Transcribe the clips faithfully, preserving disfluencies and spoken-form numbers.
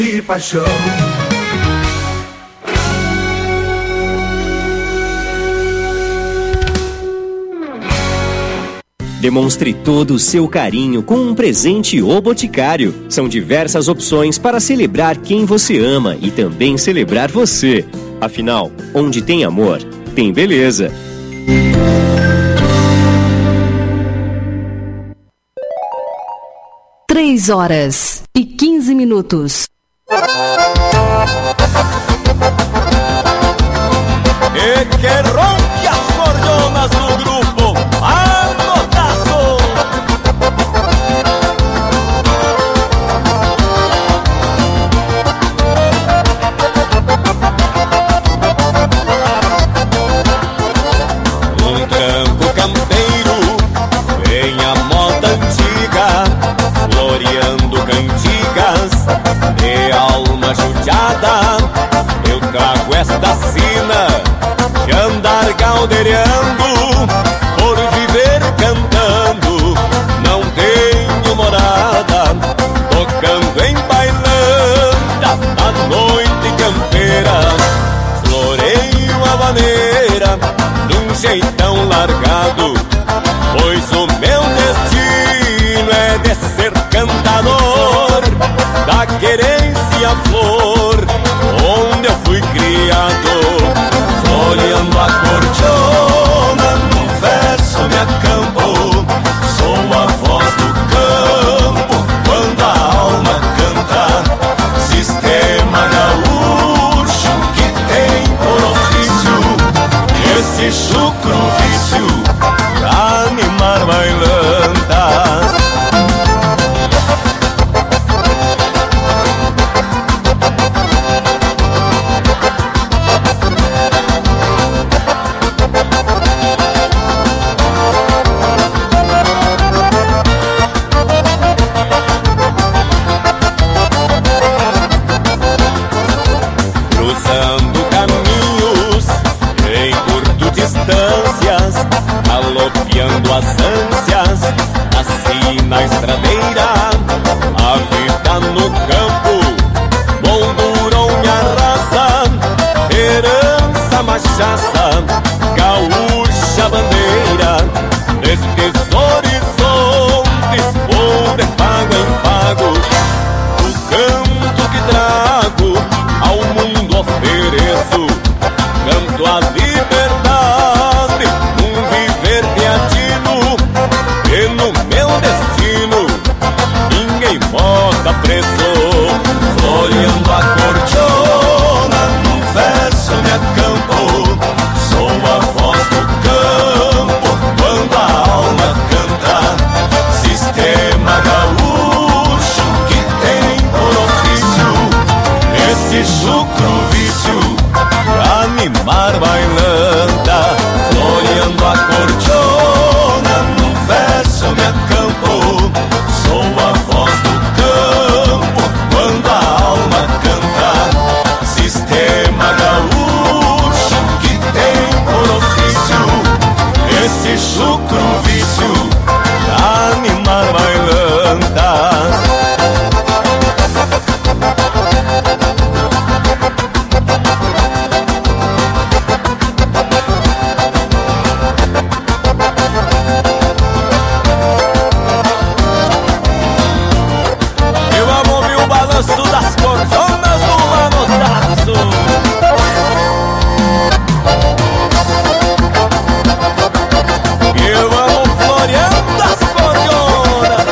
de paixão. Demonstre todo o seu carinho com um presente O Boticário. São diversas opções para celebrar quem você ama e também celebrar você. Afinal, onde tem amor, tem beleza. Três horas e quinze minutos. E que rompe as cordonas do grupo Anotaço. Um campo campeiro vem a moda antiga, floreando cantigas de alma judiada. Eu trago esta sina de andar galdeirando, por viver cantando, não tenho morada, tocando em bailanta a noite campeira. Floreio a maneira num jeitão largado, pois o meu destino é de ser cantador da querência flor onde eu fui criado. Floreando a cordiona num verso me acampo, sou a voz do campo quando a alma canta. Sistema gaúcho que tem por ofício esse chucro vício pra animar bailantas. Cruzando caminhos em curto distâncias, galopeando as ânsias, assim na estradeira. A vida no campo moldurou minha raça, herança machaça, gaúcha bandeira. Nestes horizontes vou de pago em pago, o canto que trago ao mundo ofereço. Canto a liberdade num viver teatino, e no meu destino ninguém bota preço. Floreando a cordiona num verso me acampo, sou a voz do campo quando a alma canta. Sistema gaúcho que tem por ofício esse chucro vício pra animar bailanta. Floreando a cordiona num verso me acampo, sou a voz do campo quando a alma canta. Sistema gaúcho que tem por ofício esse chucro vício pra animar bailantas. Eu amo ouvir o balanço das cordonas do Manotaço. Eu amo floreando as cordonas.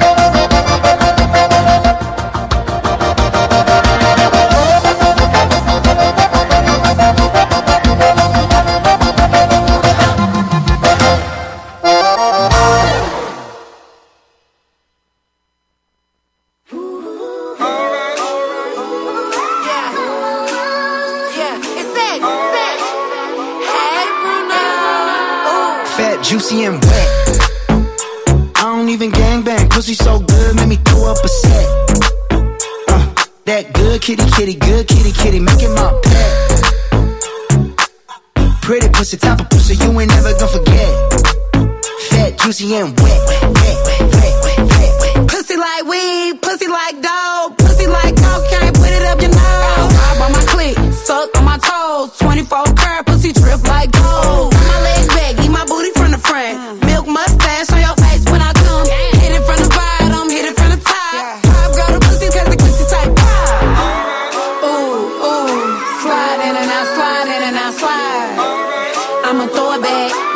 Fat, juicy, and wet. I don't even gangbang, pussy so good, make me throw up a set. Uh, that good kitty, kitty, good kitty, kitty, making my pet. Pretty pussy, top of pussy, you ain't never gonna forget. Fat, juicy, and wet, wet, wet, wet, wet, wet, wet. Pussy like weed, pussy like dog, pussy like cocaine, put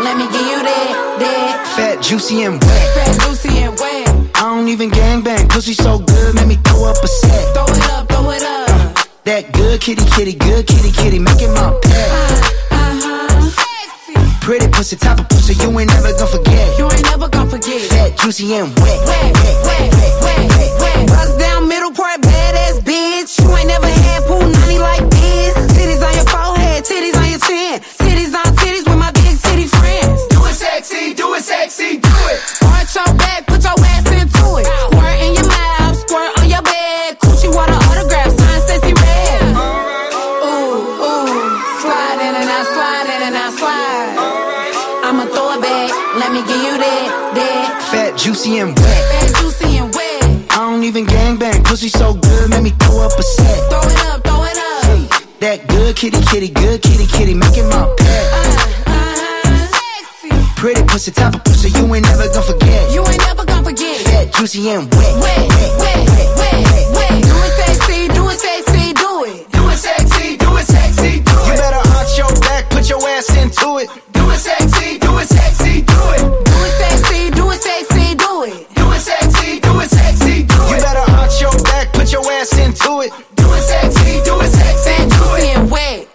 let me give you that, that. Fat, juicy and wet. Fat, juicy and wet. I don't even gangbang, pussy so good, make me throw up a set. Throw it up, throw it up. Uh, that good kitty, kitty, good kitty, kitty, make it my pet. Uh, uh-huh. Sexy. Pretty pussy, type of pussy you ain't never gonna forget. You ain't never gonna forget. Fat, juicy and wet. Wet, wet, wet, wet, wet, wet, wet. Bust down middle part, badass bitch. You ain't never had pool ninety like this. Titties on your forehead, titties on your chin. Titties on titties with my big titty friends. Do it sexy, do it sexy, do it. Arch your back, put your ass into it. Squirt in your mouth, squirt on your bed. Coochie water autograph, sign Sexy Red. Ooh, ooh, slide in and out, slide in and out, slide. I'ma throw it back, let me give you that, that. Fat, juicy and wet. Fat, juicy and wet. I don't even gangbang, pussy so good, make me throw up a set. Throw it up, throw it up. Hey, that good kitty, kitty, good kitty, kitty, make it my pet. Uh, uh-huh. Sexy. Pretty pussy, type of pussy you ain't never gonna forget. You ain't never gonna forget. Fat, juicy and wet. Wet, wet, wet, wet, wet, wet. Do it sexy, do it sexy, do it. Do it sexy, do it sexy, do it. You better arch your back, put your ass into it. Do it sexy, do it sexy, do it. Do it sexy, do it sexy, do it. Do it sexy, do it sexy, do it. You better arch your back, put your ass into it. Do it sexy, do it sexy, do it. Wet.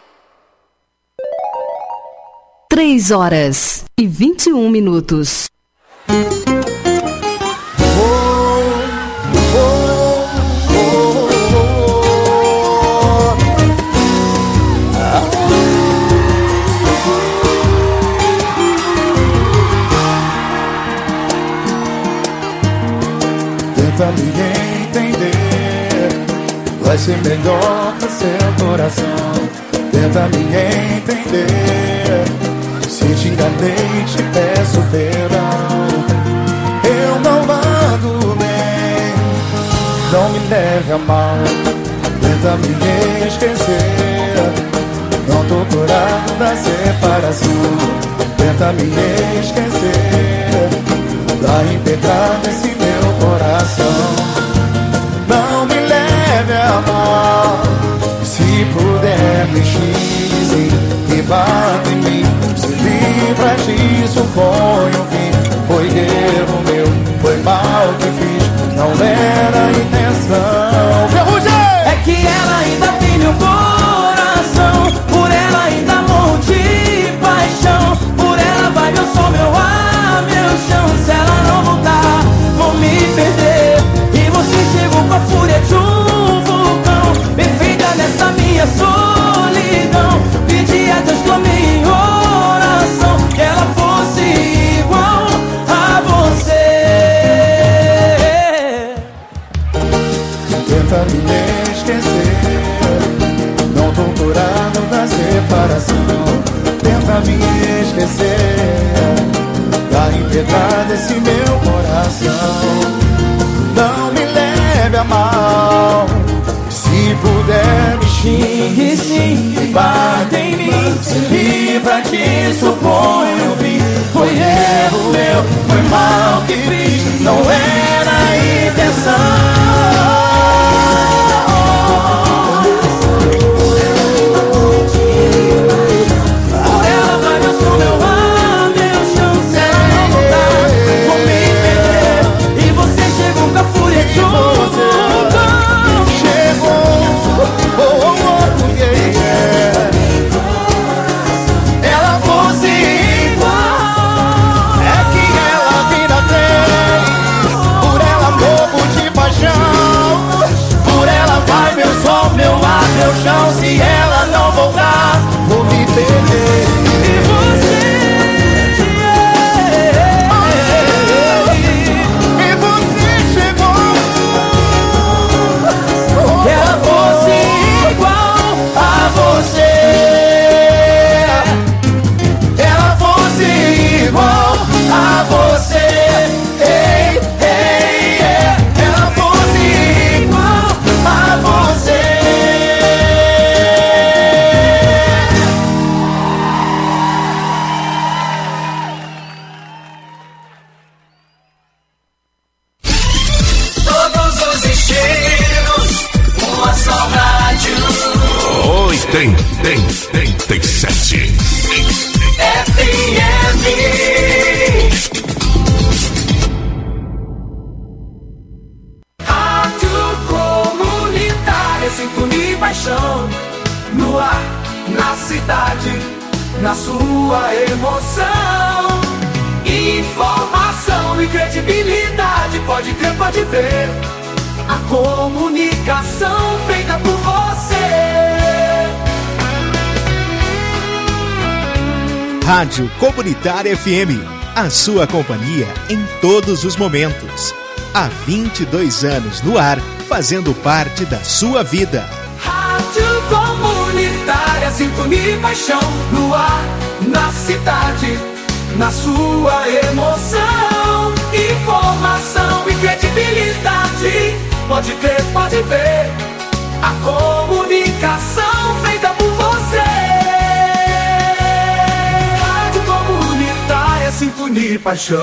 Três horas e vinte e um minutos. Tenta me entender, vai ser melhor pro seu coração. Tenta me entender, se te enganei te peço perdão. Eu não ando bem, não me leve a mal. Tenta me esquecer, não tô curado da separação. Tenta me esquecer, dá impetrado esse meu coração. Não me leve a mal, se puder me xise e bate em mim. Se livra disso, põe um fim. Foi erro meu, foi mal que fiz, não era a intenção. Ferrugem! É que ela ainda tem meu coração, por ela ainda morro de paixão. Por ela vai meu sol, meu ar, meu chão. Se ela não voltar, vou me perder. E você chegou com a fúria de um vulcão, perfeita nessa minha solidão. Pedi a Deus, clamei em oração, que ela fosse igual a você. Tenta me esquecer, não tô curado da separação. Tenta me esquecer, tá empedrado esse meu coração. Não me leve a mal, se puder me xingue sim e bate em mim. Se livra disso, põe um fim. Foi erro meu, foi mal que fiz, não era a intenção. Meu chão, se ela não voltar, vou me perder. E você, e você chegou, que ela fosse igual a você. Ela fosse igual a você. Ei, ei, ei. Ela fosse igual a você. Tem, tem, tem, tem sete. F M Rádio Comunitária, sintonia e paixão. No ar, na cidade, na sua emoção. Informação e credibilidade, pode crer, pode ver. A comunicação feita por você. Rádio Comunitária F M, a sua companhia em todos os momentos. Há vinte e dois anos no ar, fazendo parte da sua vida. Rádio Comunitária, sintonia e paixão. No ar, na cidade, na sua emoção. Informação e credibilidade, pode crer, pode ver. A comunicação feita por você. Rádio Comunitária, sintonia e paixão.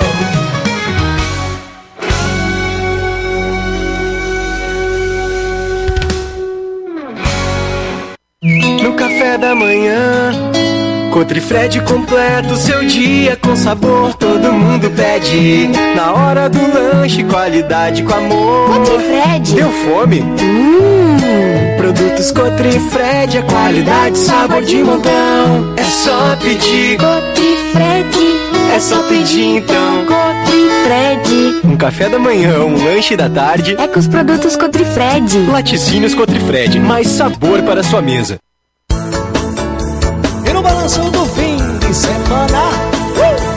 No café da manhã, Cotrifred completo seu dia com sabor, todo mundo pede. Na hora do lanche, qualidade com amor. Cotrifred. Deu fome? Hum. Produtos Cotrifred, a qualidade, sabor de montão. É só pedir. Cotrifred. É só pedir então. Cotrifred. Um café da manhã, um lanche da tarde. É com os produtos Cotrifred. Laticínios Cotrifred, mais sabor para a sua mesa. E no balanço do fim de semana, uh!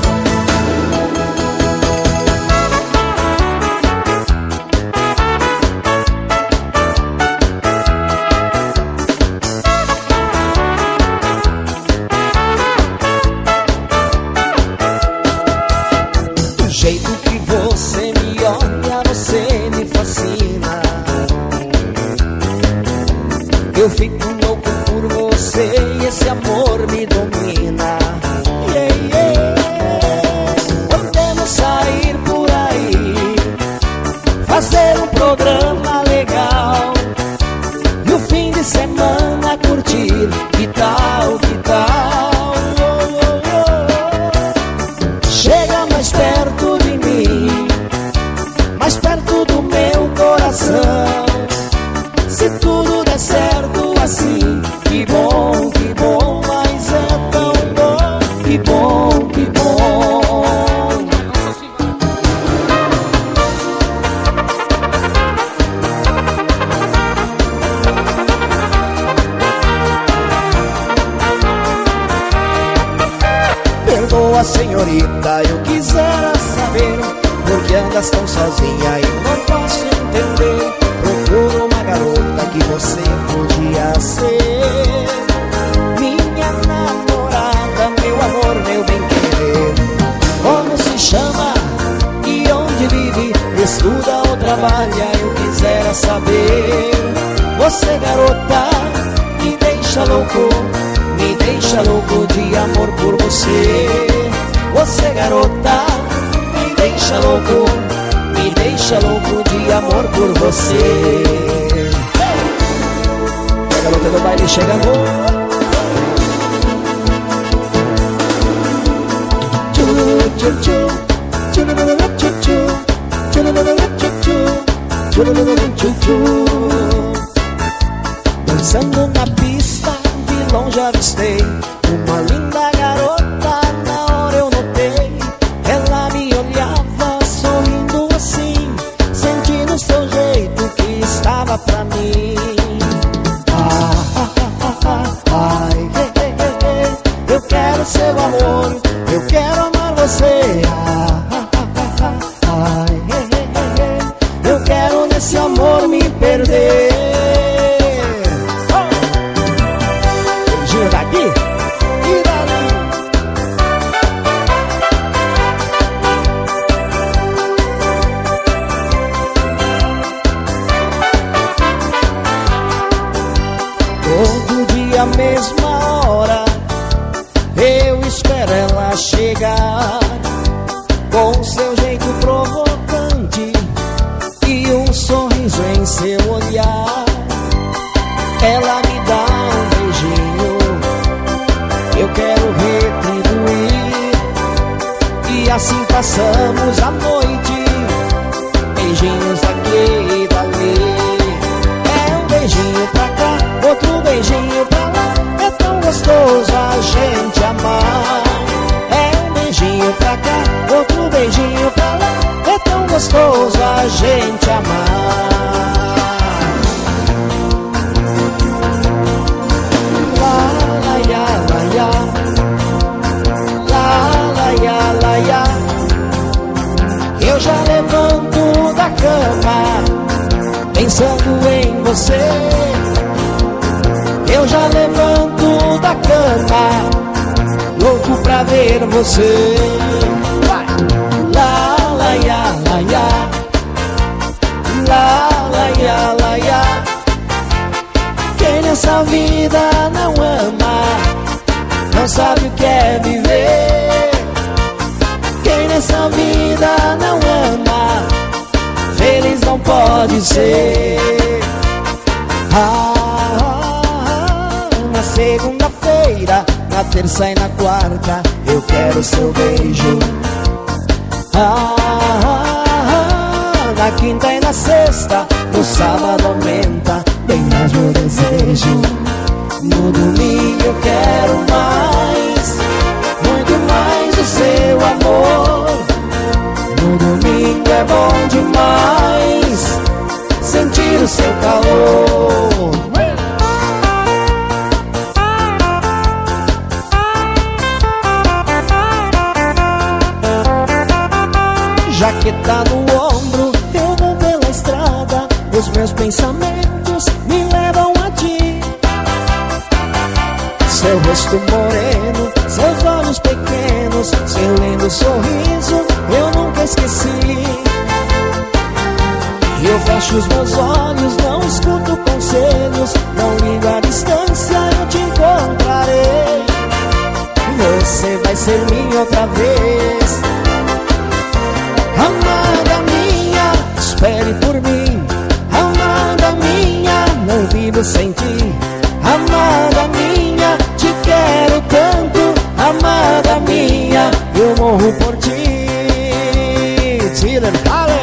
Do jeito que você me olha, você me fascina. Eu fico louco por você e esse amor me domina. Yeah, yeah. Podemos sair por aí, fazer um programa legal e o fim de semana curtir. Que tal, que tal? Oh, oh, oh. Chega mais perto de mim, mais perto do meu coração. Se tudo der certo assim, que bom, que bom, mas é tão bom, que bom, que bom. Perdoa, senhorita, eu quisera saber por que andas tão sozinha e não posso entender. Procuro uma garota que você podia ser, minha namorada, meu amor, meu bem-querer. Como se chama e onde vive, estuda ou trabalha, eu quisera saber. Você, garota, me deixa louco, me deixa louco de amor por você. Você, garota, me deixa louco, me deixa louco de amor por você. A garota do baile chega amor. Dançando na pista, de longe avistei uma linda garota, na hora eu notei. Ela me olhava sorrindo assim, sentindo seu jeito que estava pra mim. Ah, ah, ah, ah, ah, ai, hey, hey, hey, hey. Eu quero seu amor, eu quero amar você. Ah, ah, ah, ah, ai, hey, hey, hey, hey. Eu quero nesse amor me perder. Beijinho daqui e dali. Todo dia, mesma hora, eu espero ela chegar, com seu jeito provocante e um sorriso em seu olhar. Ela me dá um beijinho, eu quero retribuir, passamos a noite, beijinhos aqui e dali. É um beijinho pra cá, outro beijinho pra lá. É tão gostoso a gente amar. É um beijinho pra cá, outro beijinho pra lá. É tão gostoso a gente amar. La la ya la ya, la la ya la ya. Eu já levanto da cama pensando em você. Eu já levanto da cama louco pra ver você. Vai! La la ya la ya, la la ya la ya. Quem nessa vida não ama não sabe o que é viver. Quem nessa vida não ama feliz não pode ser. Ah, na segunda-feira, na terça e na quarta eu quero seu beijo. Ah, na quinta e na sexta, no sábado aumenta bem mais meu desejo. No domingo eu quero mais, muito mais o seu amor. No domingo é bom demais sentir o seu calor. Jaqueta no ombro, eu vou pela estrada. Os meus pensamentos me levam a ti. Seu rosto moreno, seus olhos pequenos, seu lindo sorriso eu nunca esqueci. Eu fecho os meus olhos, não escuto conselhos, não ligo a distância, eu te encontrarei. Você vai ser minha outra vez. Amada minha, espere por mim. Amada minha, não vivo sem ti. Amada minha, te quero tanto. Amada minha, eu morro por ti. Tira, dale.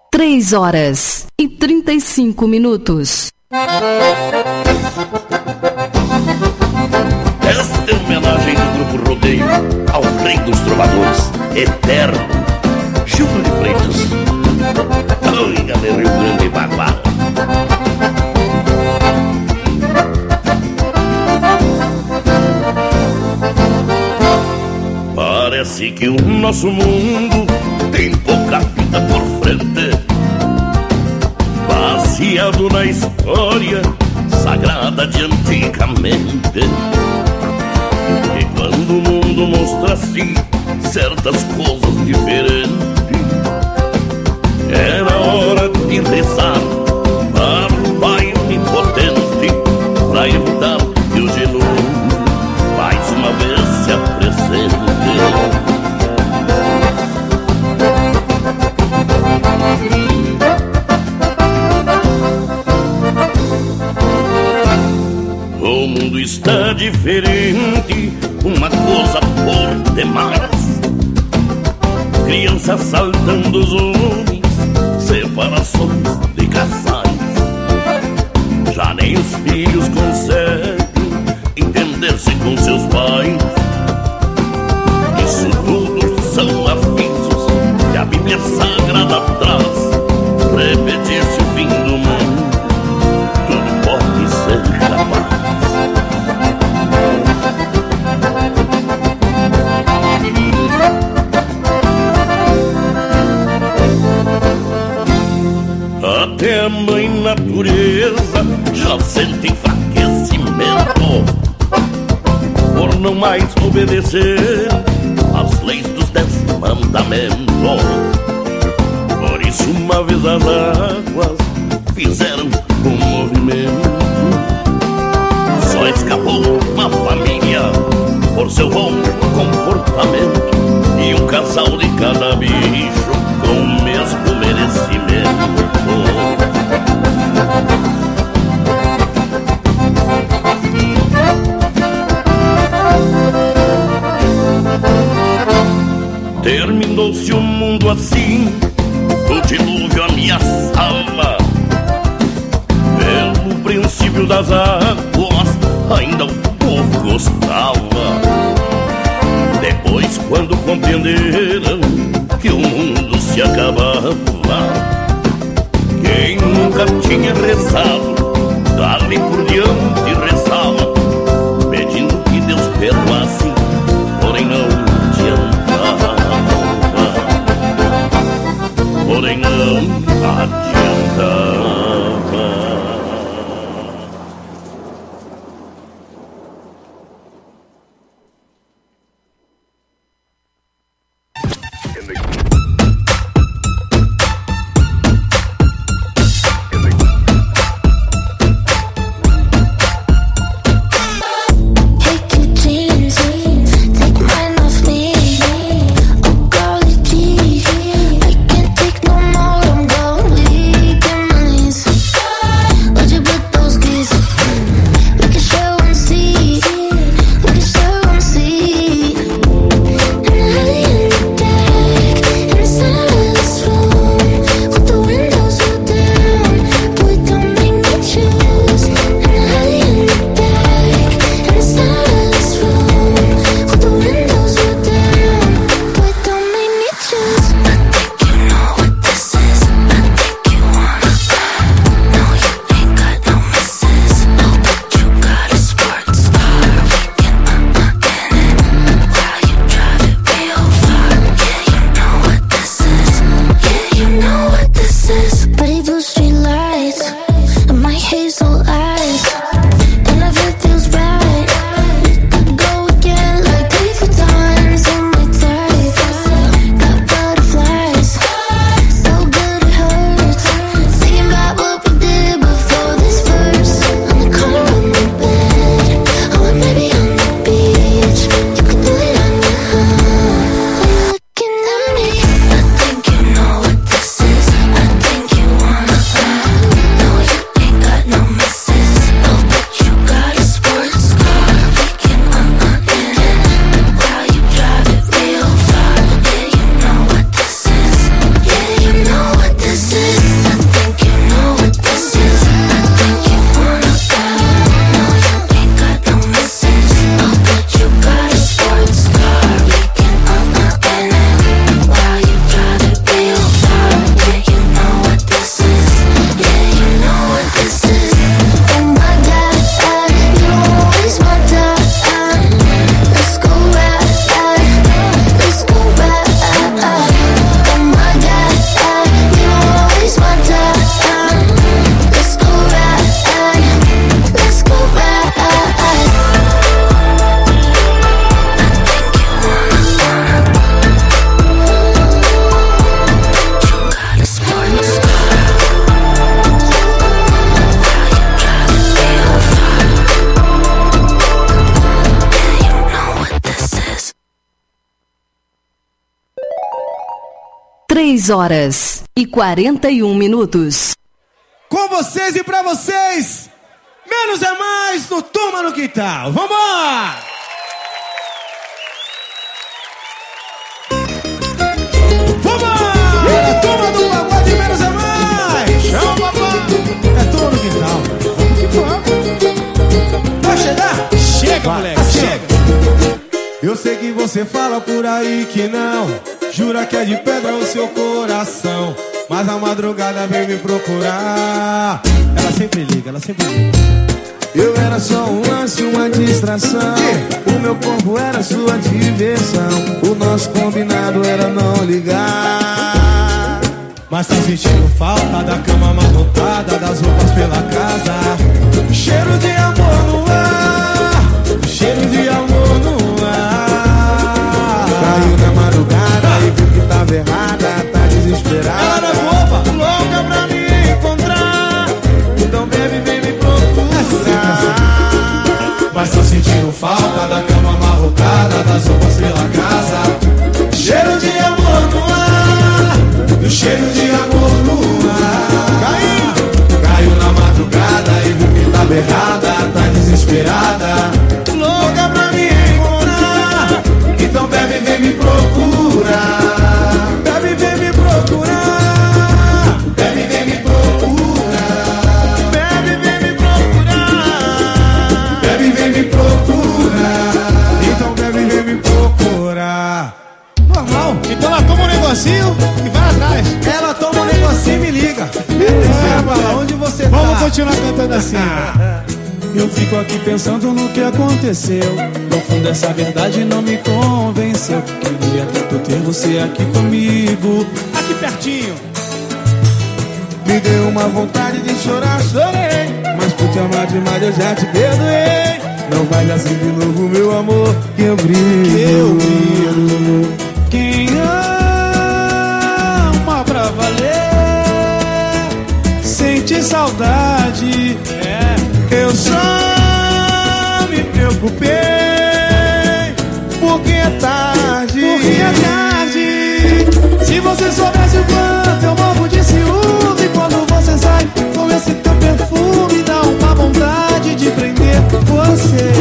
três horas e trinta e cinco minutos. Esta é uma homenagem do Grupo Rodeio ao rei dos trovadores, eterno, Gildo de Freitas. Oi, galera, Rio Grande e Bagual. Parece que o nosso mundo tem pouca vida por frente, baseado na história sagrada de antigamente. E quando o mundo mostra assim certas coisas diferentes, era hora de rezar para o Pai Onipotente, pra evitar que o dilúvio mais uma vez se apresente. O mundo está diferente, uma coisa por demais. Crianças saltando os homens, separações de casais. Já nem os filhos conseguem entender-se com seus pais. Isso tudo são avisos que a Bíblia Sagrada traz. Repetir-se o fim do mundo, tudo pode ser capaz. Até a mãe natureza já sente enfraquecimento por não mais obedecer às leis dos dez mandamentos. Por isso uma vez as águas fizeram um movimento. Só escapou uma família por seu bom comportamento, e um casal de cada bicho com o mesmo merecimento. Terminou-se o mundo assim, o dilúvio ameaçava. Pelo princípio das águas, ainda o povo gostava. Depois, quando compreenderam que o mundo se acabava, quem nunca tinha rezado, dali por diante rezava, pedindo que Deus perdoasse, porém não adiantava, porém não adiantava. três horas e quarenta e um minutos. Com vocês e pra vocês, menos é mais no Turma no Quintal. Vambora! Vambora! A turma do pagode menos é mais. Chama, papai! É Turma no Quintal. Vamos que vamos. Vai chegar? Chega, moleque, assim, chega. Eu sei que você fala por aí que não, jura que é de pedra o seu coração, mas a madrugada vem me procurar. Ela sempre liga, ela sempre liga. Eu era só um lance, uma distração. O meu corpo era sua diversão. O nosso combinado era não ligar. Mas tá sentindo falta da cama amarrotada, das roupas pela casa, cheiro de amor no ar, cheiro de amor no ar. Caiu na madrugada e viu que tava errada, tá desesperada. Ela era boba, louca pra me encontrar. Então bebe, vem me procurar. Mas tô sentindo falta da cama amarrotada, das roupas pela casa, cheiro de amor no ar, do cheiro de amor no ar. Caiu, caiu na madrugada e viu que tava errada, tá desesperada, louca pra me encontrar. Então bebe, vem me procurar. Bebe, vem me procurar. Bebe, vem me procurar. Bebe, vem me procurar. Bebe, vem me procurar. Então bebe, vem me procurar. Normal. Então ela toma um negocinho e vai atrás. Ela toma um negocinho e me liga. É, fala, onde você tá? Vamos continuar cantando assim. Eu fico aqui pensando no que aconteceu. No fundo essa verdade não me convenceu. Queria tanto ter você aqui comigo, aqui pertinho. Me deu uma vontade de chorar, chorei. Mas por te amar demais eu já te perdoei. Não vai assim de novo, meu amor, que eu brilho, que eu brilho. Quem ama pra valer sente saudade. É. Eu só me preocupei porque é tarde, porque é tarde. Se você soubesse o quanto eu morro de ciúme quando você sai com esse teu perfume, dá uma vontade de prender você.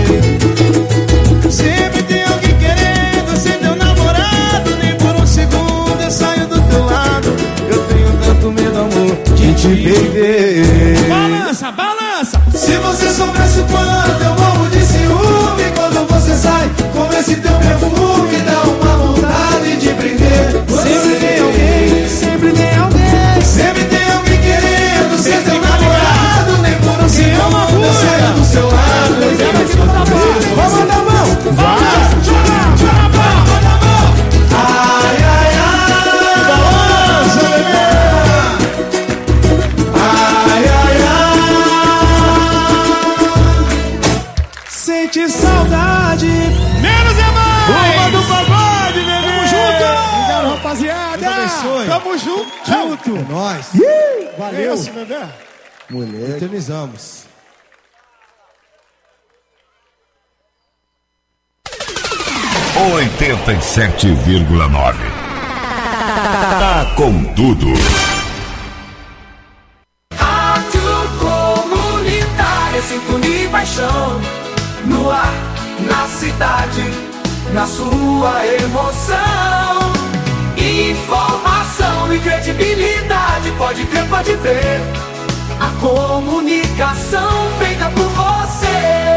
Sempre tem alguém querendo ser teu namorado, nem por um segundo eu saio do teu lado. Eu tenho tanto medo, amor, de te perder. Balança, balança. Se você soubesse o quanto eu morro de ciúme quando você sai com esse teu perfume, dá uma vontade de prender você. Sempre tem alguém, sempre tem alguém, sempre tem alguém querendo ser teu namorado, nem por um segundo eu saio do seu lado. Eu tenho que botar a mão, vamos dar a mão, vai, joga, joga a mão, joga a mão. Ai, ai, ai, balança, bebê. Ai, ai, ai. Sente saudade, menos é mais. Turma do pagode, bebê. Tamo junto. Obrigado, rapaziada. Deus abençoe. Tamo junto. Junto. É nóis. Valeu. É isso, bebê. Mulher. Eternizamos. oitenta e sete vírgula nove. Tá com tudo. Rádio Comunitária, sintonia e paixão. No ar, na cidade, na sua emoção. Informação e credibilidade, pode crer, pode ver. A comunicação feita por você.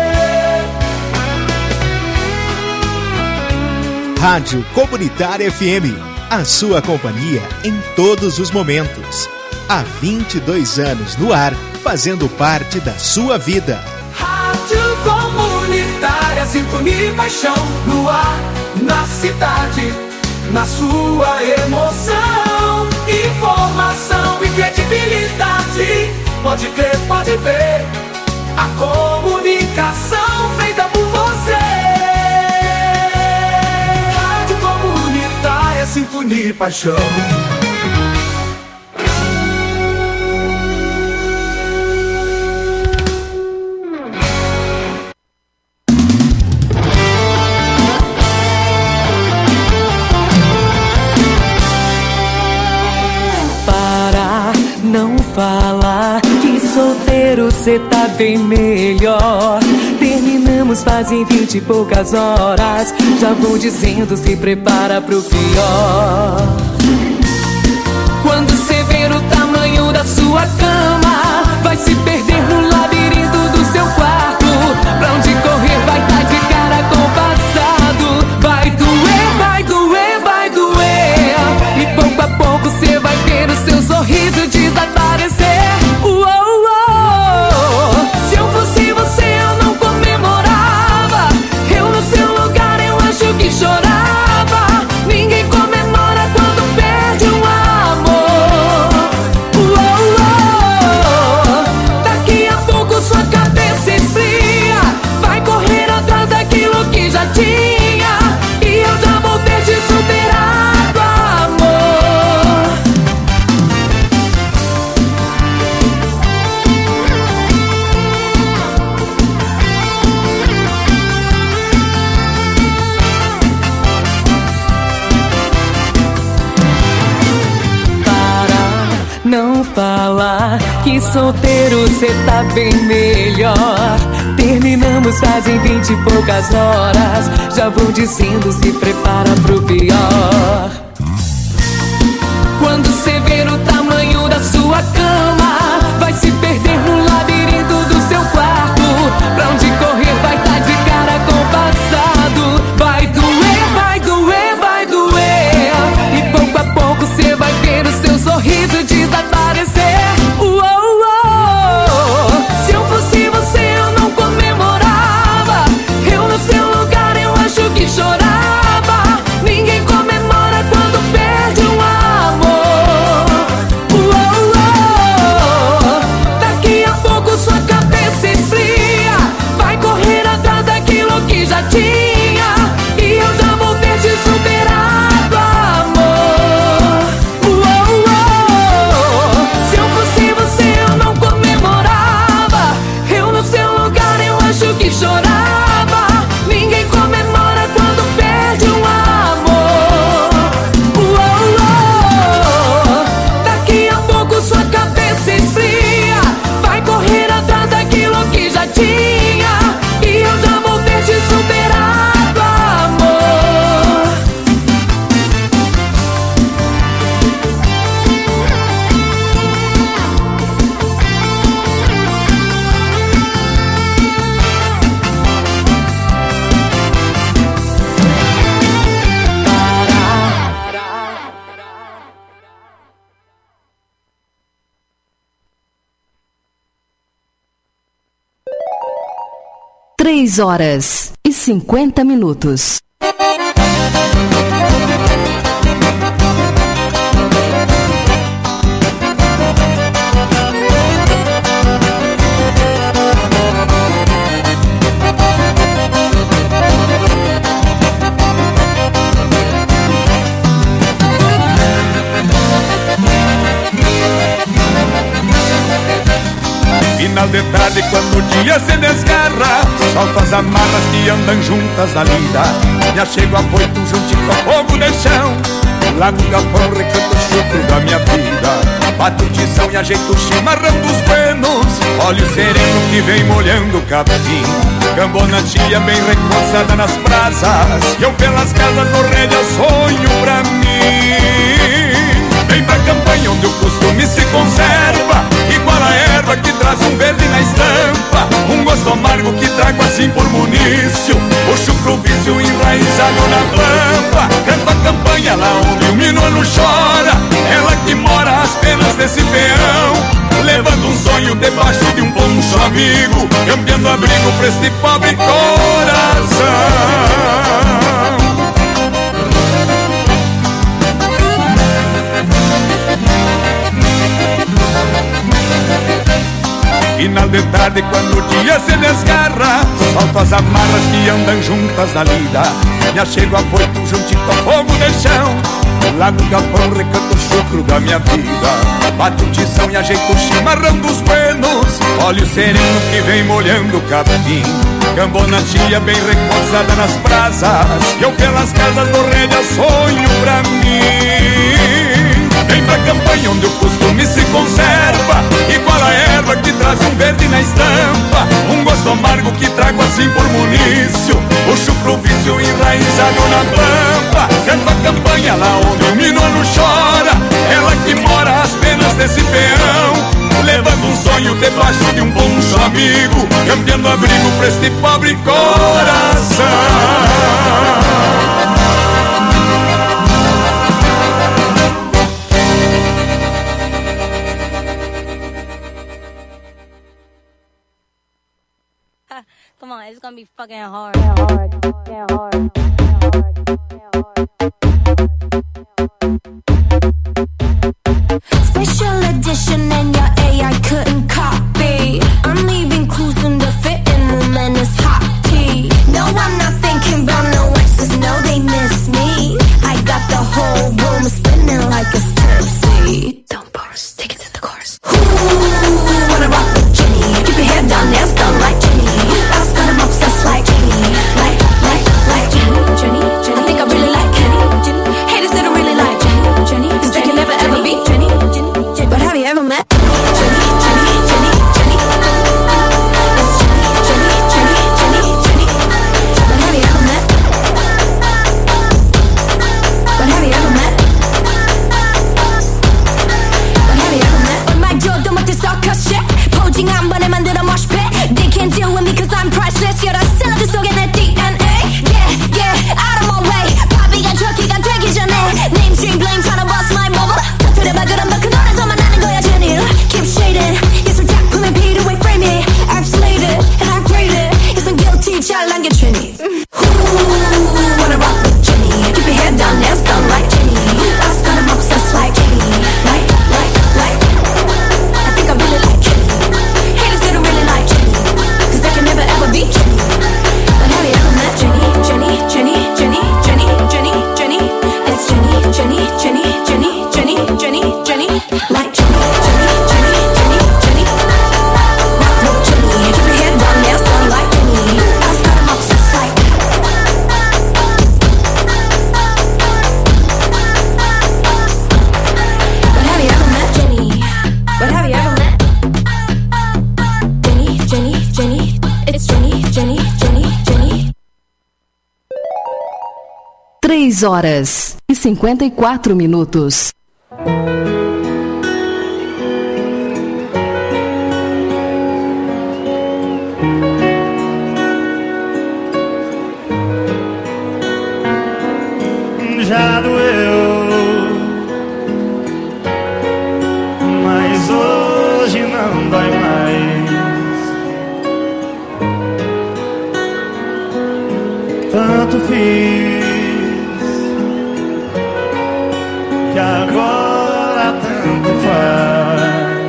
Rádio Comunitária F M, a sua companhia em todos os momentos. Há vinte e dois anos no ar, fazendo parte da sua vida. Rádio Comunitária, sintonia e paixão. No ar, na cidade, na sua emoção. Informação e credibilidade, pode crer, pode ver. A comunicação feita por você. Rádio Comunitária, sintonia e paixão. solteiro cê tá bem melhor. Terminamos fazem vinte e poucas horas. Já vou dizendo, se prepara pro pior. Quando cê ver o tamanho da sua cama, vai se perder no labirinto do seu quarto. Pra onde correr vai tá de cara com o passado. Vai doer, vai doer, vai doer. E pouco a pouco cê vai ver o seu sorriso desaparecer. Uou, uou. Se eu fosse você eu não comemorava. Eu no seu lugar eu acho que chorava. Ninguém comemora quando perde um amor. Uou, uou. Daqui a pouco sua cabeça esfria. Vai correr atrás daquilo que já tinha. E eu já vou ter te superado, amor. Para não falar que solteiro cê tá bem melhor. Terminamos fazem vinte e poucas horas. Já vou dizendo, se prepara pro pior. Quando cê ver o tamanho da sua cama, vai se perder no labirinto do seu quarto. Pra onde correr vai tá de cara com o passado. Vai doer, vai doer, vai doer. E pouco a pouco cê vai ver o seu sorriso desaparecer. Uou, uou. Se eu fosse você eu não comemorava. Eu no seu lugar eu acho que chorava. Ninguém comemora quando perde um amor. Uou, uou. Daqui a pouco sua cabeça esfria. Vai correr atrás daquilo que já tinha. E eu já vou ter te superado, amor. Uou, uou. Se eu fosse você eu não comemorava. Eu no seu lugar eu acho que chorava. Ninguém comemora quando perde um amor. Uou, uou. Daqui a pouco sua cabeça esfria. Vai correr atrás daquilo que já tinha. E eu já vou ter te superado, amor. Três horas e cinquenta minutos. Final de tarde quando o dia se desgarra, solto as amarras que andam juntas na lida. Já chego afoito juntinho com fogo de chão. Lá no galpão recanto o chucro da minha vida. Bato tição e ajeito o chimarrão dos buenos. Olho sereno que vem molhando o capim. Cambona tia bem recoçada nas brasas. E eu pelas casas do rédea sonho pra mim. Vem pra campanha onde o costume se conserva. Igual a erva que traz um verde na estampa. Um gosto amargo que trago assim por munício. O chucro vício enraizado na pampa. Canto a campanha lá onde o minuano chora. Ela que mora às penas desse peão. Levando um sonho debaixo de um poncho amigo. Campeando abrigo pra este pobre coração. Final de tarde quando o dia se desgarra, solto as amarras que andam juntas na lida. Já chego afoito juntinho com fogo de chão. Lá no galpão recanto o chucro da minha vida. Bato tição e ajeito o chimarrão dos buenos. Olho sereno que vem molhando o capim. Cambona tia bem recoçada nas brasas. E eu pelas casas do rédea sonho pra mim. Vem pra campanha onde o costume se conserva. Igual a erva que traz um verde paisano na pampa, canto a campanha lá onde o minuano chora. Ela que mora às penas desse peão, levando um sonho debaixo de um poncho amigo, cambiando abrigo pra este pobre coração. Come on, it's gonna be fucking hard. hard, hard, hard. Special edition and your A I couldn't copy. I'm leaving clues in the fitting room and it's hot tea. No, I'm not thinking about no exes, no, they miss me. I got the whole room spinning like it's tipsy. Don't burst, take it to the chorus. Ooh, wanna rock with Jenny? Keep your head down, nails done like Jenny. I'm obsessed like Jenny, like, like, like Jenny, Jenny, Jenny. I think I really like Kenny, Jenny. Haters that don't really like Jenny, Jenny. Cause they can never ever be Jenny, Jenny, Jenny. But have you ever met Jenny, Jenny, Jenny, Jenny? It's Jenny, Jenny, Jenny, Jenny, Jenny. But have you ever met? But have you ever met? But have you ever met? 얼마 줘도 못해 sucker shit. 포징 한 번에 만들어 mosh pit. They can't deal with me cause I'm priceless. You're a cylinder 속에 내 D N A. Yeah, yeah, out of my way. 바비가 저기가 되기 전에 Namestream blame tryna bust my bubble. 터뜨려봐 그럼 너 그 노래서만 아는 거야 Jenny. Keep shading 예술 작품에 beat away frame it. I've slayed it and I've prayed it. Yes I'm guilty 잘 남겨 Jenny. Ooh, wanna rock with Jenny. Keep your head down, nails done like Jenny. Last night I'm obsessed like Jenny. Like, like, like I think I really like Jenny. Haters that don't really like Jenny, cause they can never ever be Jenny. But have you ever met Jenny, Jenny, Jenny, Jenny, Jenny, Jenny, Jenny? It's Jenny, Jenny, Jenny, Jenny, Jenny, Jenny, Jenny. Like Jenny, Jenny, Jenny, Jenny, Jenny. Rock with Jenny, keep your head down, nails done like Jenny. Last night I'm obsessed like. But have you ever met Jenny? But have you ever met? Jenny, Jenny, Jenny, it's Jenny, Jenny, Jenny, Jenny. Três horas e cinquenta e quatro minutos. Já doeu, mas hoje não dói mais. Tanto fiz que agora tanto faz.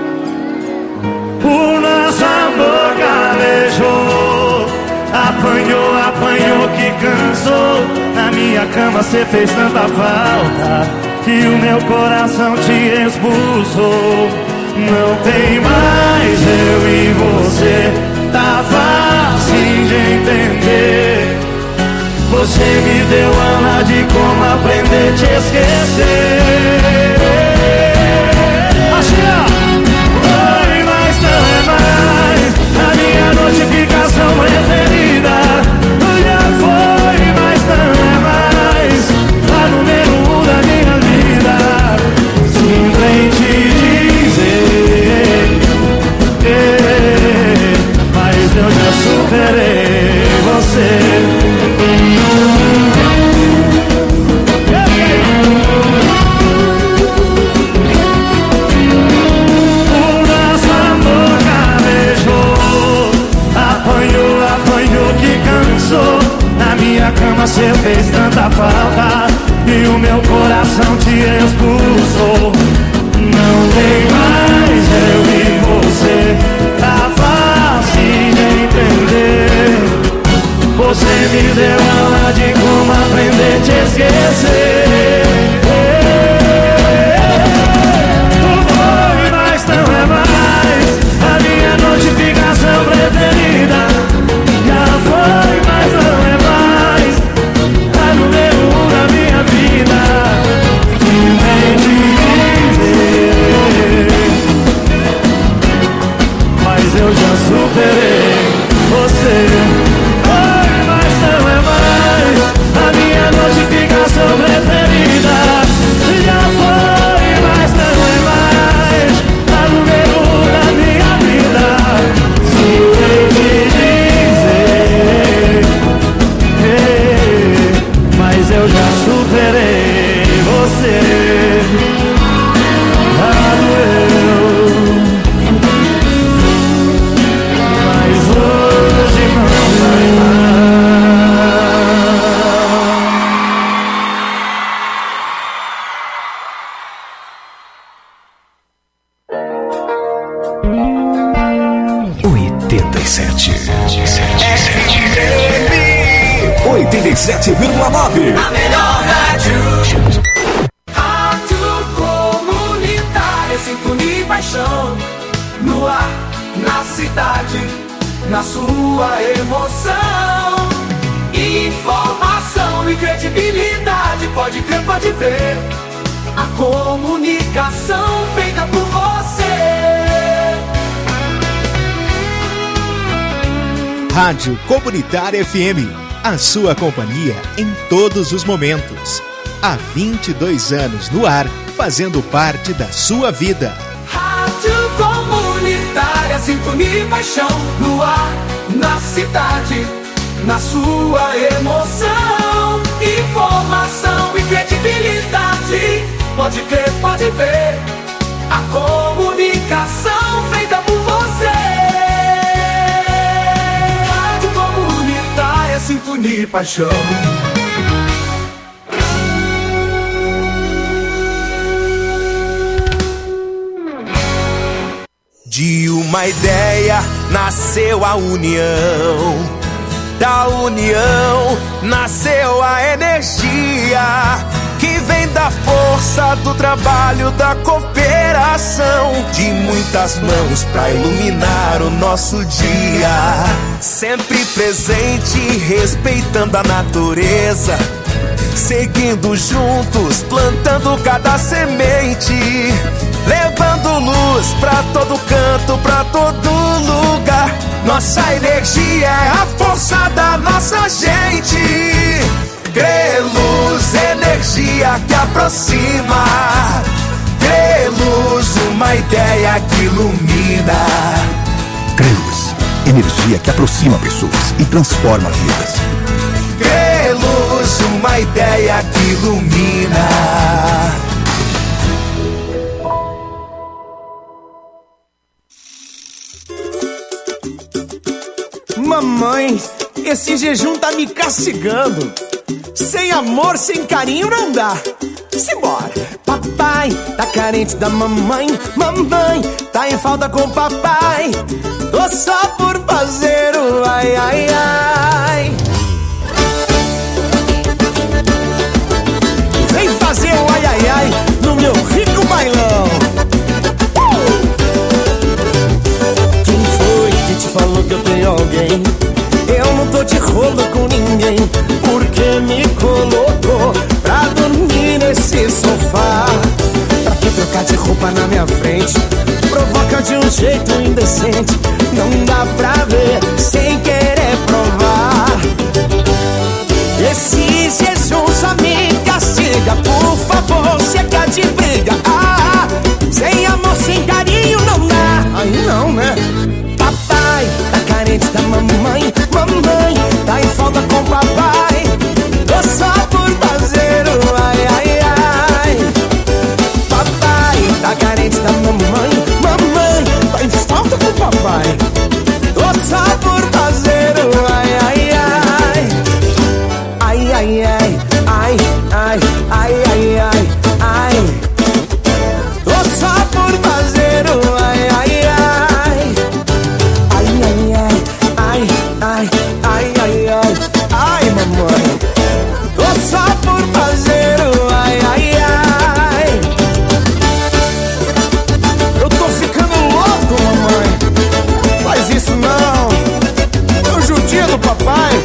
O nosso amor galejou, apanhou, apanhou que cansou. Na minha cama cê fez tanta falta que o meu coração te expulsou. Não tem mais eu e você, tá fácil de entender. Você me deu aula de como aprender a te esquecer. Assim, ó. Oi, mas não é mais a minha notificação preferida. Já foi, mas não é mais a número um da minha vida. Simplesmente dizer, eh, mas eu já superei você. Na minha cama cê fez tanta falta e o meu coração te expulsou. Não tem mais eu e você, tá fácil de entender. Você me deu aula de como aprender a te esquecer. Não foi, mas não é mais a minha notificação preferida. Já foi, mas não é mais a número um da minha vida. Que vem de dizer, mas eu já superei você. Foi, mas não é mais a você. Ah, doeu, mas hoje não vai mais. oitenta e sete. oitenta e sete vírgula nove. A melhor rádio. Rádio comunitária, sintonia e paixão. No ar, na cidade, na sua emoção. Informação e credibilidade, pode crer, pode ver. A comunicação feita por você. Rádio Comunitária F M, a sua companhia em todos os momentos. Há vinte e dois anos no ar, fazendo parte da sua vida. Rádio Comunitária, sintonia e paixão. No ar, na cidade, na sua emoção. Informação e credibilidade, pode crer, pode ver. A comunicação feita por você. Rádio Comunitária, sintonia e paixão. De uma ideia nasceu a união, da união nasceu a energia, que vem da força do trabalho, da cooperação, de muitas mãos pra iluminar o nosso dia. Sempre presente, respeitando a natureza, seguindo juntos, plantando cada semente, levando luz pra todo canto, pra todo lugar. Nossa energia é a força da nossa gente. Creluz, energia que aproxima. Creluz, uma ideia que ilumina. Creluz, energia que aproxima pessoas e transforma vidas. Creluz, uma ideia que ilumina. Mamãe, esse jejum tá me castigando. Sem amor, sem carinho não dá. Simbora. Papai tá carente da mamãe. Mamãe tá em falta com papai. Tô só por fazer o ai, ai, ai. Vem fazer o ai, ai, ai no meu rico bailão. Quem foi que te falou que eu tenho alguém? Eu não tô de rolo com ninguém, porque me colocou pra dormir nesse sofá. Pra que trocar de roupa na minha frente? Provoca de um jeito indecente. Não dá pra ver sem querer provar. Esse jejum só me castiga. Por favor, chega de briga. Ah, sem amor, sem carinho não dá. Aí não, né? Papai tá carente da mamãe. Mamãe tá em falta com papai. Tô só por fazer o ai, ai, ai. Papai tá carente da mamãe. Mamãe tá em falta com papai. Tô só por fazer o ai, ai, ai. Ai, ai, ai, ai, ai, ai, ai, ai, ai. Tô só por fazer o ai, ai, ai. Ai, ai, ai, ai, ai, ai, ai, ai, ai, mamãe. Tô só por fazer o ai, ai, ai. Eu tô ficando louco, mamãe. Faz isso não. Eu judia do papai.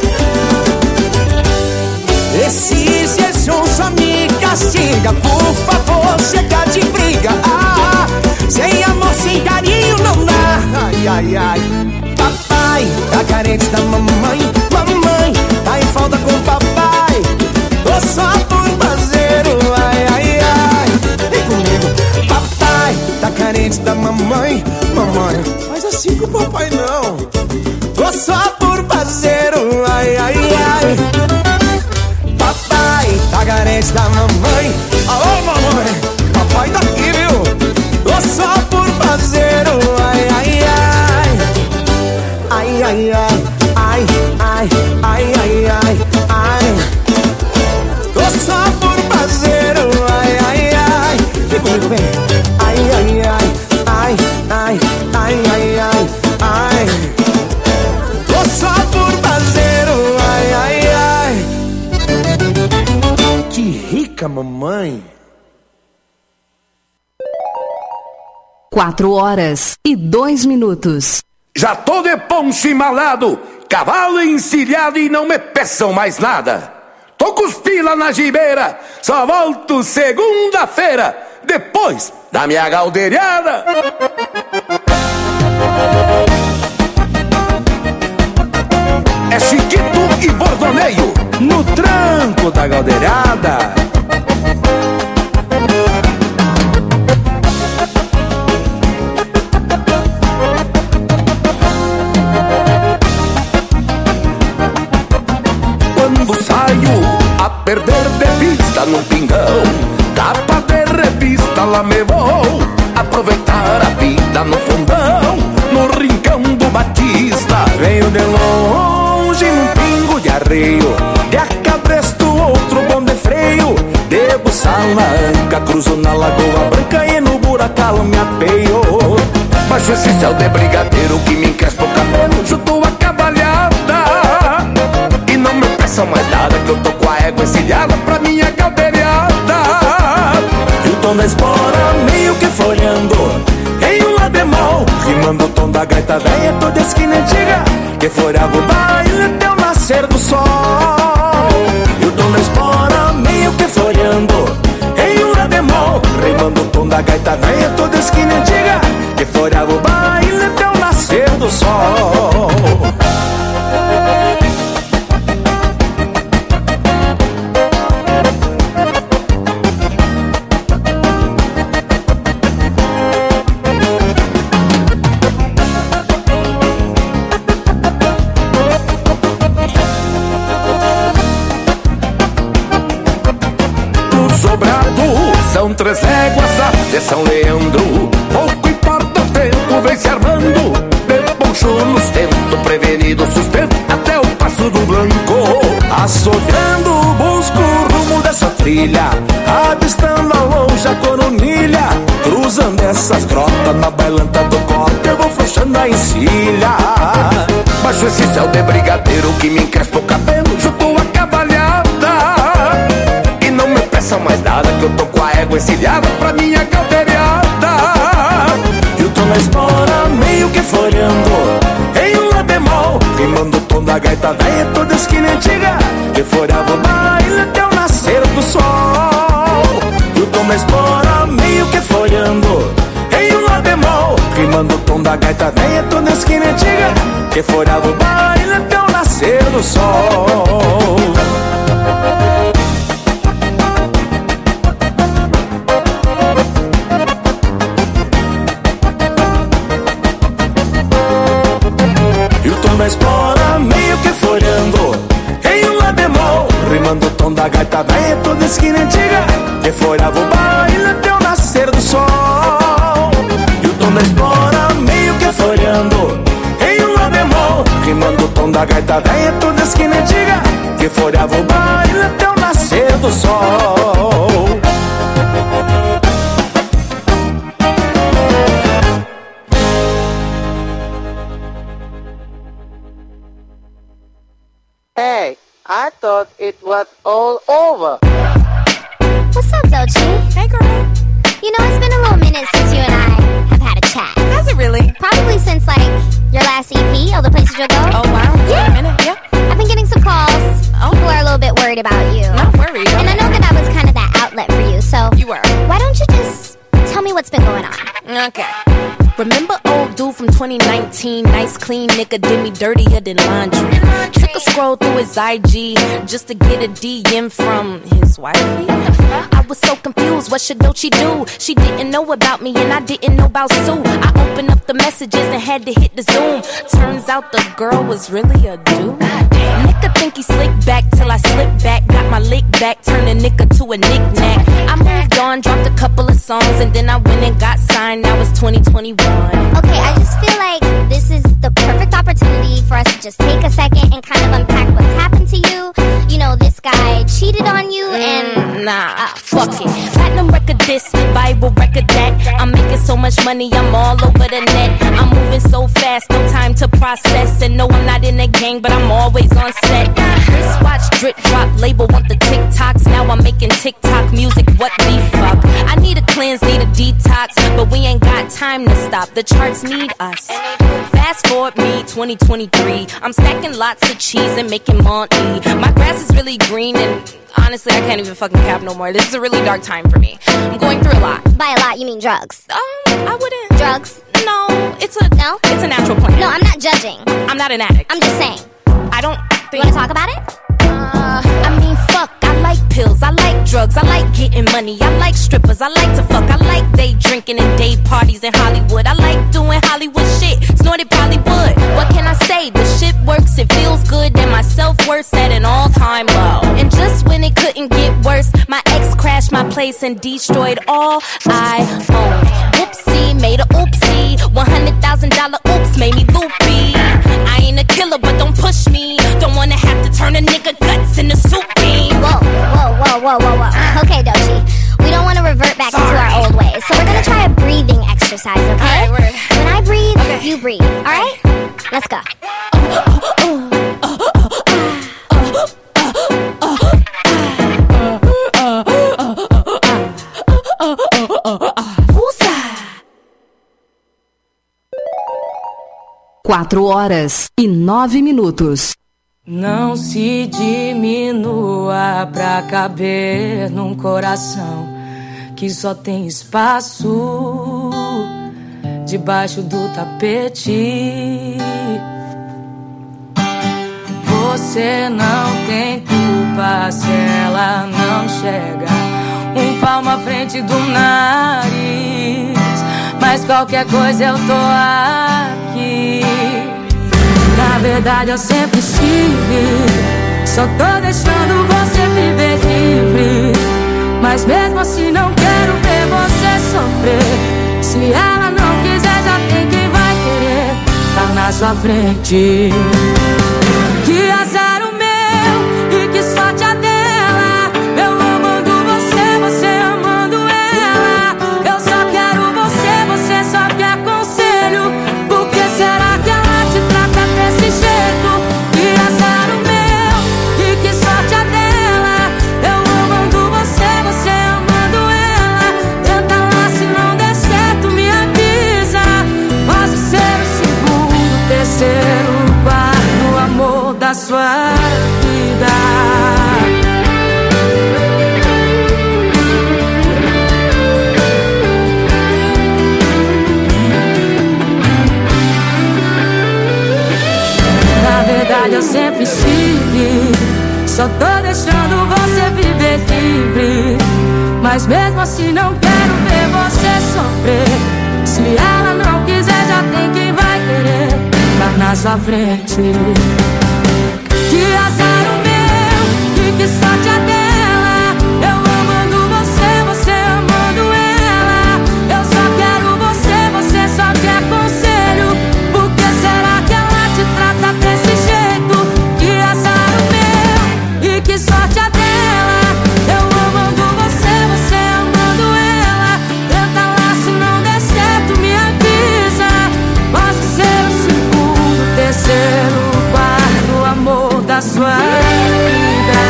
Esse jejum só me castiga. Por favor, chega de briga. Ah, sem amor, sem carinho não dá. Ai, ai, ai. Papai tá carente da mamãe. Mamãe tá em falta com papai. Tô só por fazer o ai, ai, ai. Vem comigo. Papai tá carente da mamãe. Mamãe, faz assim com o papai não. Tô só por fazer o ai, ai, ai. Papai tá carente da mamãe. Alô? quatro horas e dois minutos. Já tô de poncho malado, cavalo encilhado e não me peçam mais nada. Tô com os pila na gibeira, só volto segunda-feira, depois da minha galdeirada. É chiquito e bordoneio no tranco da galdeirada. Quando saio a perder de vista no pingão, capa de revista lá me vou aproveitar a vida no fundão, no rincão do Batista. Venho de longe num pingo de arreio, de acabresto outro bom de freio, devo Salamanca, cruzo na Lagoa Branca e no Buracalo me apeio. Baixo esse céu de brigadeiro que me encrespa o cabelo junto a cavalhada, e não me peçam mais nada que eu tô com a égua encilhada pra minha caldeirada. E o tom da espora meio que folhando em um lá bemol, rimando o tom da gaita velha toda esquina antiga, que floreava o baile até o nascer do sol. E o tom da espora meio que floreando em um lá bemol, rimando o tom da gaita velha toda esquina antiga, que floreava o baile até o nascer do sol. São três léguas de São Leandro, pouco importa o tempo, vem se armando, de poncho nos tento, prevenido, sustento, até o passo do Blanco. Assoviando, busco o rumo dessa trilha, avistando ao longe a coronilha, cruzando essas grotas na bailanta do corte, eu vou frouxando a encilha. Baixo esse céu de brigadeiro que me encrespa o cabelo junto a cavalhada, e não me peçam mais nada que eu tô com a égua encilhada pra minha caldeirada. E o tom da espora meio que floreando em um lá bemol, rimando o tom da gaita velha toda esquina antiga, que floreava o baile até o nascer do sol. E o tom da espora meio que floreando em um lá bemol, rimando o tom da gaita velha toda esquina antiga, que floreava o baile até o nascer do sol. Da espora meio que floreando em um lá bemol, rimando o tom da gaita velha toda esquina antiga, que floreava o baile até o nascer do sol. E o tom da espora meio que floreando em um lá bemol, rimando o tom da gaita velha toda esquina antiga, que floreava o baile até o nascer do sol. Hey, I thought it was all over. What's up, Dolce? Hey, girl. You know, it's been a little minute since you and I have had a chat. Has it really? Probably since, like, your last E P, All the Places You'll Go. Oh, wow. It's Yeah. been a minute, yeah. I've been getting some calls. Oh. People are a little bit worried about you. Not worried. And I know that I was kind of that outlet for you, so... You were. Why don't you just tell me what's been going on? Okay. Remember old dude from twenty nineteen? Nice clean nigga did me dirtier than laundry. Took a scroll through his I G just to get a D M from his wifey. I was so confused, what should Dolce do? She didn't know about me and I didn't know about Sue. I opened up the messages and had to hit the zoom. Turns out the girl was really a dude. Nigga think he slick back till I slip back. Got my lick back, turned a nigga to a knick-knack. I moved on, dropped a couple of songs, and then I went and got signed. Now it's twenty twenty-one. Okay, I just feel like this is the perfect opportunity for us to just take a second and kind of unpack what's happened to you. You know, this guy cheated on you and... Mm, nah, uh, fuck it. Platinum record this, Bible record that. I'm making so much money, I'm all over the net. I'm moving so fast, no time to process. And no, I'm not in the gang, but I'm always on set. Wristwatch, drip drop, label want the TikToks. Now I'm making TikTok music, what the fuck? I need a cleanse, need a detox, but we ain't got time to stop. The charts need us. Fast forward me, twenty twenty-three. I'm stacking lots of cheese and making money. My grass is really green and honestly, I can't even fucking cap no more. This is a really dark time for me. I'm going through a lot. By a lot, you mean drugs? Um, I wouldn't. Drugs? No, it's a no. It's a natural plan. No, I'm not judging. I'm not an addict. I'm just saying. I don't think. You wanna talk about it? Uh, I mean, fuck. I like pills. I like drugs. I like getting money. I like strippers. I like to fuck. I like day drinking and day parties in Hollywood. I like doing Hollywood shit. Snorted Bollywood. What can I say? The shit works. It feels good. And my self-worth's at an all-time low. And just when it couldn't get worse, my ex crashed my place and destroyed all I owned. Whoopsie, made a oopsie. one hundred thousand dollar oops made me loopy. I ain't a killer, but don't push me. Don't wanna have to turn a nigga guts into soup beans. Whoa, whoa, whoa, whoa, whoa, whoa. Okay, Doechii. We don't want to revert back Sorry. into our old ways. So we're gonna try a breathing exercise, okay? All right, when I breathe, okay. you breathe. Alright? Let's go. Quatro horas e nove minutos. Não se diminua pra caber num coração que só tem espaço debaixo do tapete. Você não tem culpa se ela não chega um palmo à frente do nariz, mas qualquer coisa eu tô aqui. Na verdade eu sempre estive, só tô deixando você viver livre, mas mesmo assim não quero ver você sofrer. Se ela não quiser já tem quem vai querer tá na sua frente. Que azar o meu e que sorte a dela, eu amando você, você amando ela. Eu só quero você, você só quer conselho. Por que será que ela te trata desse jeito? Que azar o meu e que sorte a dela, eu amando você, você amando ela. Tenta lá, se não der certo me avisa. Posso ser o segundo, terceiro, quarto amor da sua vida. Na verdade eu sempre estive, só tô deixando você viver livre, mas mesmo assim não quero ver você sofrer. Se ela não quiser já tem quem vai querer tá na sua frente. Que azar o meu e que sorte a dela, eu amando você, você amando ela. Eu só quero você, você só quer conselho. Por que será que ela te trata desse jeito? Que azar o meu e que sorte a dela, eu amando você, você amando ela. Tenta lá, se não der certo me avisa. Posso ser o segundo, terceiro, quarto amor da sua vida.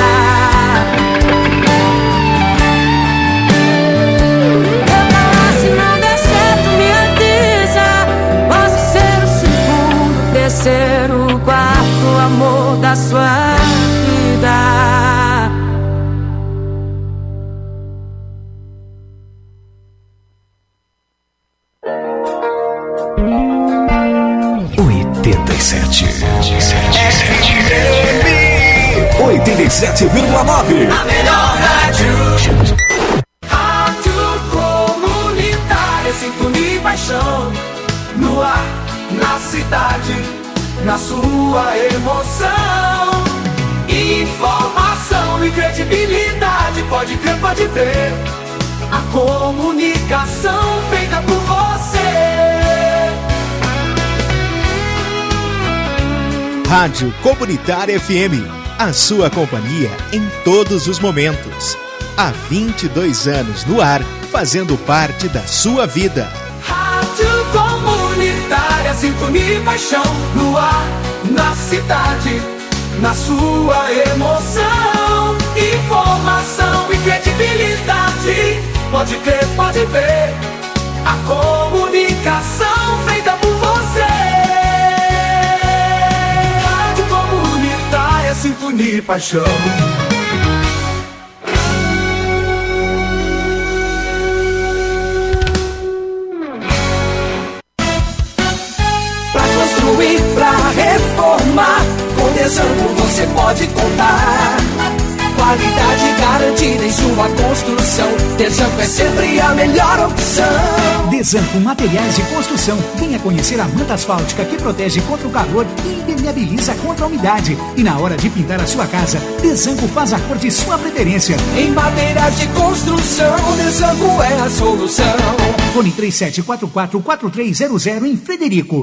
Tenta lá, se não der certo me avisa. Posso ser o segundo, terceiro, quarto amor da sua vida. oitenta e sete. oitenta e sete vírgula nove. A melhor rádio. Rádio Comunitária, sintonia e paixão. No ar, na cidade, na sua emoção. Informação e credibilidade, pode crer, pode ver. A comunicação feita por você. Rádio Comunitária F M, a sua companhia em todos os momentos. Há vinte e dois anos no ar, fazendo parte da sua vida. Rádio Comunitária, sintonia e paixão. No ar, na cidade, na sua emoção. Informação e credibilidade, pode crer, pode ver. A comunicação feita por você. Rádio comunitária, sintonia e paixão. Pra construir, pra reformar, com Desanco você pode contar. Qualidade garantida em sua construção. Desanco é sempre a melhor opção. Desanco Materiais de Construção. Venha conhecer a manta asfáltica que protege contra o calor e impermeabiliza contra a umidade. E na hora de pintar a sua casa, Desanco faz a cor de sua preferência. Em materiais de construção, Desanco é a solução. Fone três sete quatro quatro quatro três zero zero em Frederico.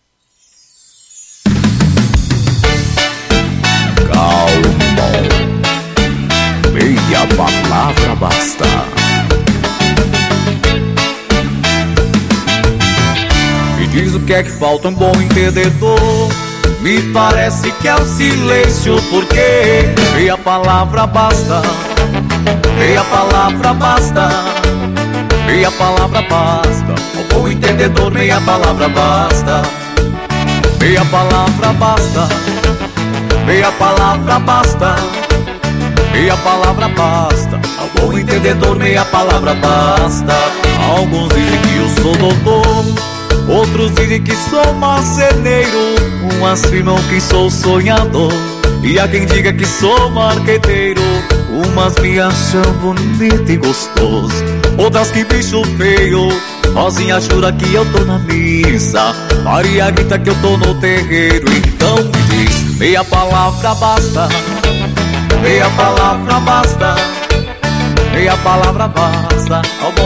Calma. Meia palavra basta. Me diz o que é que falta um bom entendedor. Me parece que é o silêncio, porque meia palavra basta. Meia palavra basta. Meia palavra basta. Um bom entendedor, meia palavra basta. Meia palavra basta. Meia palavra basta. Meia palavra basta, ao bom entendedor meia palavra basta. Alguns dizem que eu sou doutor, outros dizem que sou marceneiro, umas afirmam que sou sonhador, e há quem diga que sou marqueteiro. Umas me acham bonito e gostoso, outras que bicho feio. Rosinha jura que eu tô na missa, Maria grita que eu tô no terreiro. Então me diz, meia palavra basta. Meia palavra basta, meia palavra basta.